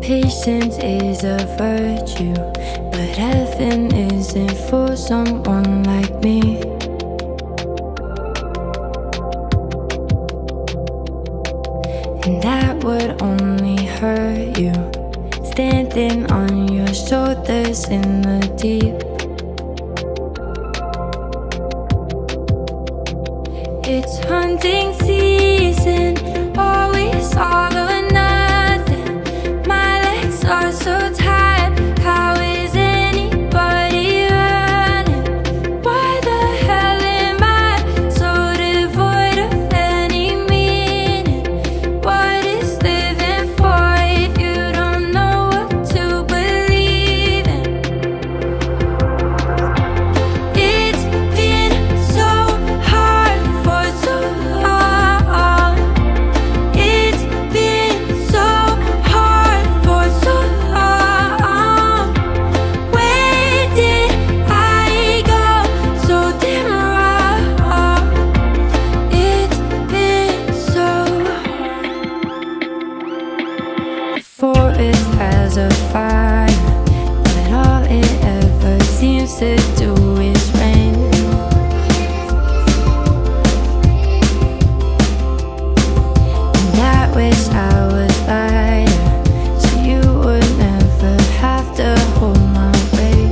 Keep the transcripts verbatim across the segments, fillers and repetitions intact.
Patience is a virtue, but heaven isn't for someone like me. And that would only hurt you, standing on your shoulders in the deep. It's hunting season, always all or nothing. My legs are so tired, how is anybody running? Why the hell am I so devoid of any meaning? What is living for if you don't know what to believe in? It's been so hard for so long. It's been so hard for so long. Where did I go so damn wrong? It's been so hard. The forest has a fire, but all it ever seems to do is rain. And I wish I was lighter, so you would never have to hold my weight.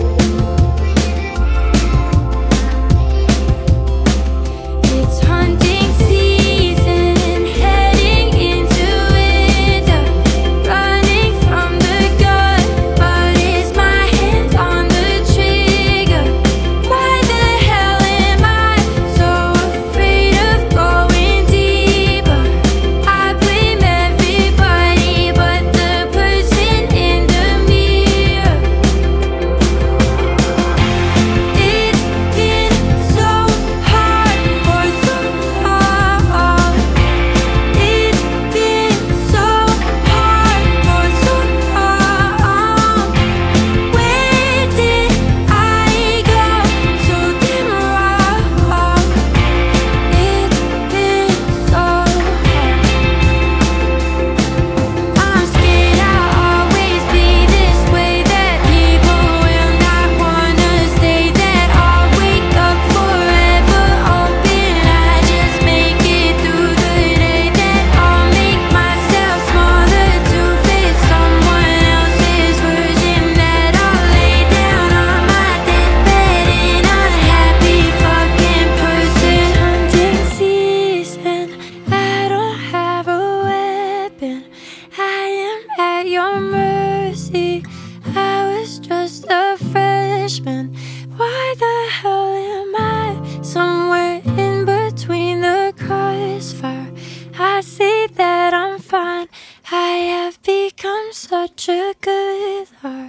It's hunting season, heading into winter, running from the gun, but is my hand on the trigger? Why the hell am I so afraid of going deeper? I blame everybody but the person in the mirror. It's been so hard for so long. It's been so hard for so long. Where did I go so damn wrong? It's been so hard. I'm scared I'll always be this way, that people will not wanna stay, that I'll wake up forever open. I just make it through the day, that I'll make myself smaller to fit someone else's version, that I'll lay down on my deathbed an unhappy fucking person. Hunting season, I don't have a weapon, I am at your mercy. I was just a freshman. Why the hell am I somewhere in between the crossfire? I say that I'm fine, I have become such a good heart.